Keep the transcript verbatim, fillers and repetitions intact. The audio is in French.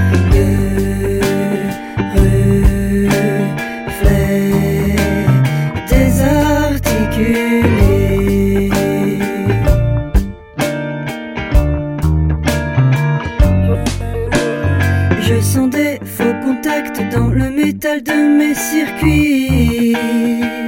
Le reflet désarticulé. Je sens des faux contacts dans le métal de mes circuits.